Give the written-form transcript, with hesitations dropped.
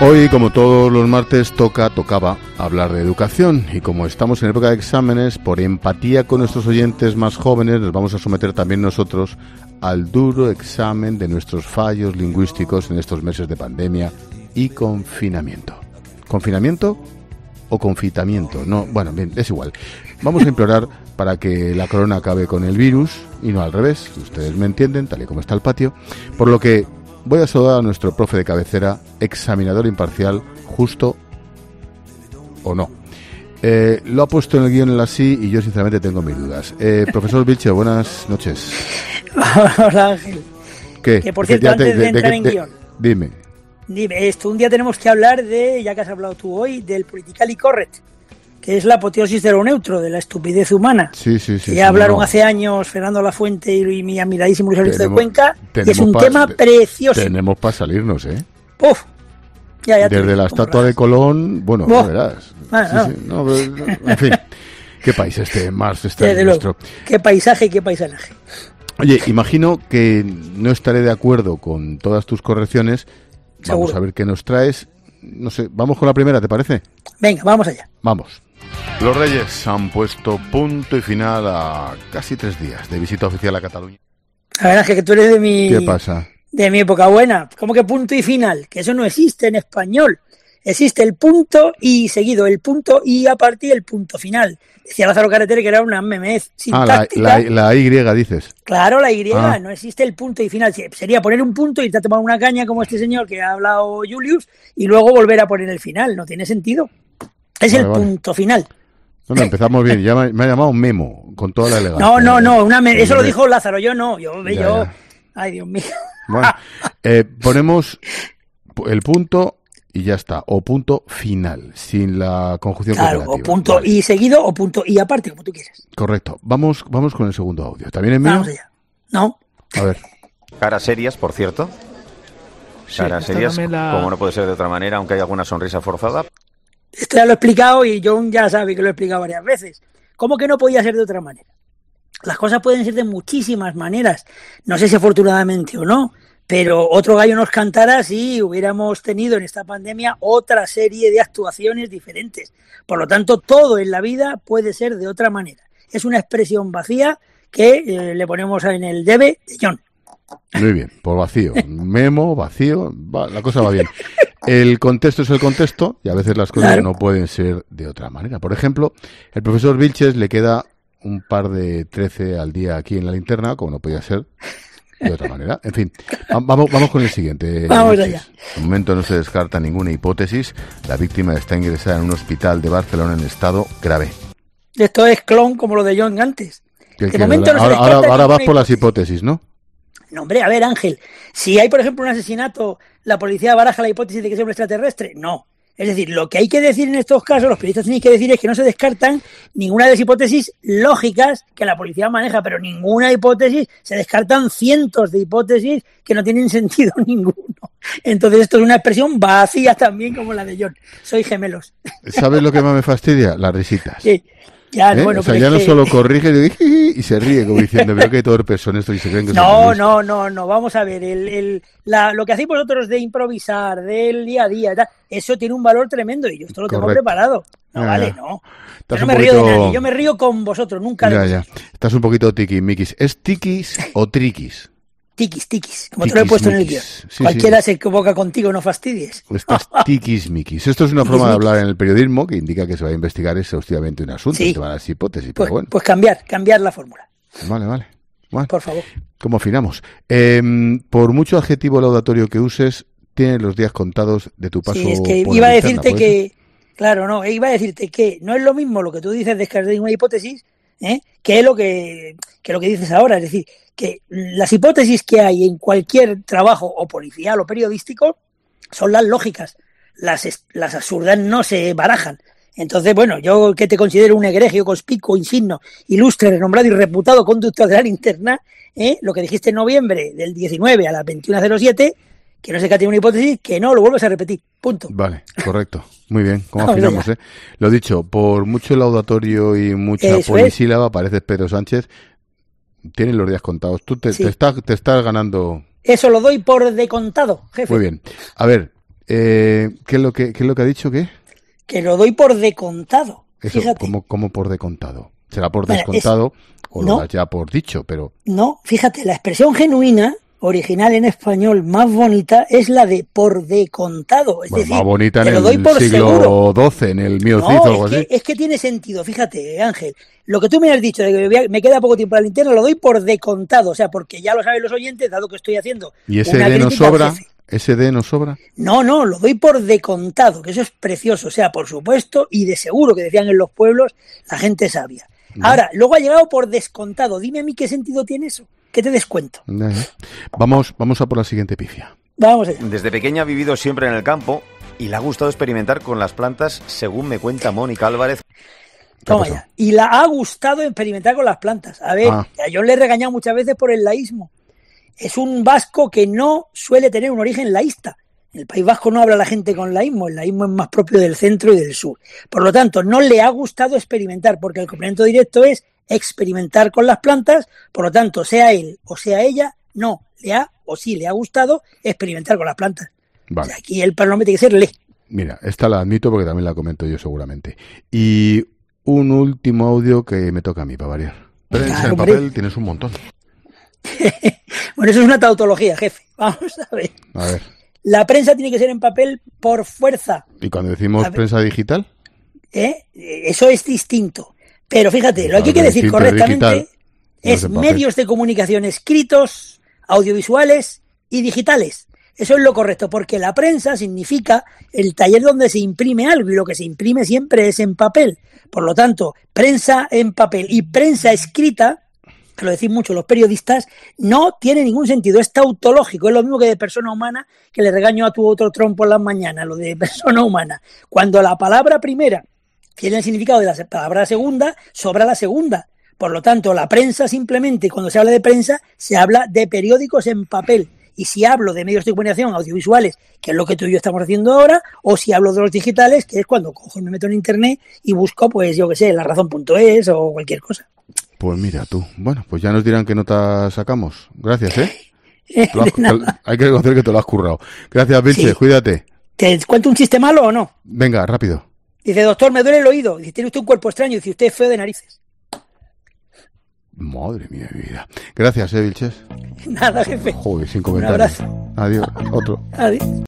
Hoy, como todos los martes, tocaba hablar de educación, y como estamos en época de exámenes, por empatía con nuestros oyentes más jóvenes, nos vamos a someter también nosotros al duro examen de nuestros fallos lingüísticos en estos meses de pandemia y confinamiento. ¿Confinamiento o confitamiento? No, bueno, bien, es igual. Vamos a implorar para que la corona acabe con el virus y no al revés. Ustedes me entienden, tal y como está el patio. Por lo que voy a saludar a nuestro profe de cabecera, examinador imparcial, justo o no. Lo ha puesto en el guión en la sí y yo sinceramente tengo mis dudas. Profesor Vilche, buenas noches. Hola, Ángel. ¿Qué? Que por cierto, antes de entrar en guión. Dime, esto, un día tenemos que hablar de, ya que has hablado tú hoy, del politically correct, que es la apoteosis de lo neutro, de la estupidez humana. Sí. Que ya hablaron hace años Fernando Lafuente y mi admiradísimo Luis Alberto de Cuenca, y es un tema precioso. Tenemos para salirnos, ¿eh? ¡Uf! Ya desde la estatua de Colón, bueno, ya verás. En fin, qué país Mars está nuestro. Qué paisaje y qué paisanaje. Oye, imagino que no estaré de acuerdo con todas tus correcciones. Vamos Seguro. a ver qué nos traes. No sé, vamos con la primera, ¿te parece? Venga, vamos allá. Vamos. Los Reyes han puesto punto y final a casi 3 días de visita oficial a Cataluña. La verdad es que tú eres de mi... ¿Qué pasa? De mi época buena. ¿Cómo que punto y final? Que eso no existe en español. Existe el punto y seguido el punto y a partir el punto final. Decía Lázaro Carreter que era una memez sintáctica. La Y dices. Claro, la Y, no existe el punto y final. Sería poner un punto y irte a tomar una caña como este señor que ha hablado Julius y luego volver a poner el final. No tiene sentido. Es el punto final. Bueno, empezamos bien. Ya me ha llamado Memo con toda la elegancia. No, eso lo dijo Lázaro, yo no. Yo. Ay, Dios mío. Bueno, ponemos el punto y ya está, o punto final, sin la conjunción cooperativa. O punto y seguido o punto y aparte, como tú quieras. Correcto. Vamos con el segundo audio. ¿También es mío? Vamos allá. No. A ver. Caras serias, por cierto. Caras serias, como no puede ser de otra manera, aunque haya alguna sonrisa forzada. Esto ya lo he explicado y John ya sabe que lo he explicado varias veces. ¿Cómo que no podía ser de otra manera? Las cosas pueden ser de muchísimas maneras. No sé si afortunadamente o no, pero otro gallo nos cantara si hubiéramos tenido en esta pandemia otra serie de actuaciones diferentes. Por lo tanto, todo en la vida puede ser de otra manera. Es una expresión vacía que le ponemos en el debe de John. Muy bien, por vacío. Memo, vacío, la cosa va bien. El contexto es el contexto y a veces las cosas no pueden ser de otra manera. Por ejemplo, el profesor Vilches le queda un par de 13 al día aquí en la linterna, como no podía ser de otra manera. En fin, vamos con el siguiente. Vamos allá. De momento no se descarta ninguna hipótesis. La víctima está ingresada en un hospital de Barcelona en estado grave. Esto es clon como lo de John antes. Ahora vas por las hipótesis, ¿no? No, hombre, a ver, Ángel, si hay, por ejemplo, un asesinato, ¿la policía baraja la hipótesis de que sea un extraterrestre? No. Es decir, lo que hay que decir en estos casos, los periodistas tienen que decir es que no se descartan ninguna de las hipótesis lógicas que la policía maneja, pero ninguna hipótesis, se descartan cientos de hipótesis que no tienen sentido ninguno. Entonces esto es una expresión vacía también como la de John. Soy gemelos. ¿Sabes lo que más me fastidia? Las risitas. Sí. Ya, bueno, o sea, ya no solo corrige y se ríe como diciendo, pero qué torpes son estos y se creen que son No, vamos a ver, lo que hacéis vosotros de improvisar, del día a día, eso tiene un valor tremendo y yo esto lo tengo preparado. No, vale, no. Yo no me río de nadie, yo me río con vosotros, nunca. Ya. Estás un poquito tiquismiquis. ¿Es tiquis o triquis? Tiquis, como te lo he puesto en el guión. Sí, cualquiera se equivoca contigo, no fastidies. Estás tiquismiquis. Esto es una forma de hablar en el periodismo que indica que se va a investigar exhaustivamente un asunto y te van a dar hipótesis. Pues, pero bueno. Pues cambiar la fórmula. Vale. Bueno, por favor. ¿Cómo afinamos? Por mucho adjetivo laudatorio que uses, tienes los días contados de tu paso. Sí, es que por iba a la decirte linterna, que... Claro, no, iba a decirte que no es lo mismo lo que tú dices de descartar una hipótesis que lo que dices ahora. Es decir, que las hipótesis que hay en cualquier trabajo o policial o periodístico son las lógicas. Las absurdas no se barajan. Entonces, bueno, yo que te considero un egregio, conspicuo, insigno, ilustre, renombrado y reputado conductor de la linterna, lo que dijiste en noviembre del 19 a las 21:07, que no se cate una hipótesis, que no lo vuelves a repetir. Punto. Vale, correcto. Muy bien, ¿cómo afinamos? Lo dicho, por mucho laudatorio y mucha polisílaba, pareces Pedro Sánchez, tienes los días contados. Tú te estás ganando. Eso lo doy por decontado, jefe. Muy bien. A ver, ¿Qué es lo que ha dicho? ¿Qué? Que lo doy por decontado. Eso, ¿cómo por decontado? ¿Será por descontado o lo das ya por dicho? Pero no, fíjate, la expresión genuina, original en español, más bonita, es la de por decontado. Es decir, más bonita en lo doy el por siglo XII, en el Miocid o algo así. Es que tiene sentido, fíjate, Ángel. Lo que tú me has dicho de que me queda poco tiempo a la linterna, lo doy por decontado. O sea, porque ya lo saben los oyentes, dado que estoy haciendo. ¿Y ese D no sobra? ¿Ese D no sobra? No, lo doy por decontado, que eso es precioso. O sea, por supuesto, y de seguro que decían en los pueblos, la gente sabia. Ahora, luego ha llegado por descontado. Dime a mí qué sentido tiene eso. ¿Qué te descuento? Vamos a por la siguiente pifia. Vamos allá. Desde pequeña ha vivido siempre en el campo y le ha gustado experimentar con las plantas, según me cuenta Mónica Álvarez. Toma ya. Y la ha gustado experimentar con las plantas. A ver, yo le he regañado muchas veces por el laísmo. Es un vasco que no suele tener un origen laísta. En el País Vasco no habla la gente con laísmo, el laísmo es más propio del centro y del sur. Por lo tanto, no le ha gustado experimentar, porque el complemento directo es experimentar con las plantas, por lo tanto, sea él o sea ella, no, le ha gustado experimentar con las plantas. Vale. O sea, aquí el pronombre tiene que ser le. Mira, esta la admito porque también la comento yo seguramente. Y un último audio que me toca a mí, para variar. Prensa en papel tienes un montón. Bueno, eso es una tautología, jefe. Vamos a ver. A ver. La prensa tiene que ser en papel por fuerza. ¿Y cuando decimos prensa digital? Eso es distinto. Pero fíjate, lo que hay que decir correctamente es medios de comunicación escritos, audiovisuales y digitales. Eso es lo correcto, porque la prensa significa el taller donde se imprime algo y lo que se imprime siempre es en papel. Por lo tanto, prensa en papel y prensa escrita, que lo decís mucho los periodistas, no tiene ningún sentido, es tautológico, es lo mismo que de persona humana, que le regaño a tu otro trompo en las mañanas, lo de persona humana. Cuando la palabra primera tiene el significado de la palabra segunda, sobra la segunda. Por lo tanto, la prensa simplemente, cuando se habla de prensa, se habla de periódicos en papel. Y si hablo de medios de comunicación audiovisuales, que es lo que tú y yo estamos haciendo ahora, o si hablo de los digitales, que es cuando cojo y me meto en internet y busco, pues yo qué sé, larazón.es o cualquier cosa. Pues mira tú. Bueno, pues ya nos dirán qué nota sacamos. Gracias, hay que reconocer que te lo has currado. Gracias, Vilche, sí. Cuídate. ¿Te cuento un chiste malo o no? Venga, rápido. Dice, doctor, me duele el oído. Dice, tiene usted un cuerpo extraño. Dice, usted es feo de narices. Madre mía de mi vida. Gracias, Vilches. Nada, jefe. Joder, sin comentarios. Un abrazo. Adiós. Otro. Adiós.